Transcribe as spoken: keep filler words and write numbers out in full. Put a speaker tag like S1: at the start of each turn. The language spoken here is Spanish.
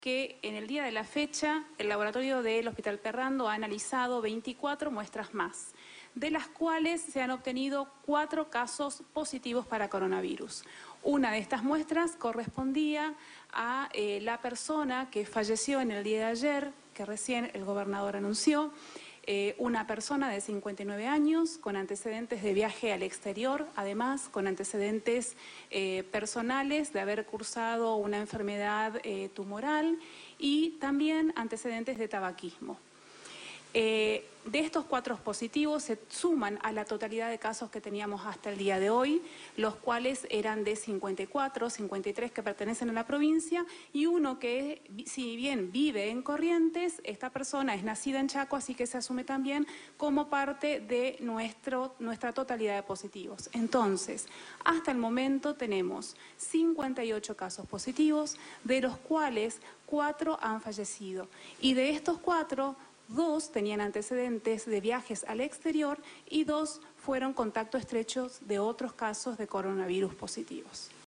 S1: que en el día de la fecha el laboratorio del Hospital Perrando ha analizado veinticuatro muestras más, de las cuales se han obtenido cuatro casos positivos para coronavirus. Una de estas muestras correspondía a eh, la persona que falleció en el día de ayer, que recién el gobernador anunció, eh, una persona de cincuenta y nueve años con antecedentes de viaje al exterior, además con antecedentes eh, personales de haber cursado una enfermedad eh, tumoral y también antecedentes de tabaquismo. Eh, de estos cuatro positivos se suman a la totalidad de casos que teníamos hasta el día de hoy, los cuales eran de cincuenta y cuatro, cincuenta y tres que pertenecen a la provincia y uno que, si bien vive en Corrientes, esta persona es nacida en Chaco, así que se asume también como parte de nuestro, nuestra totalidad de positivos. Entonces, hasta el momento tenemos cincuenta y ocho casos positivos, de los cuales cuatro han fallecido y de estos cuatro, dos tenían antecedentes de viajes al exterior y dos fueron contactos estrechos de otros casos de coronavirus positivos.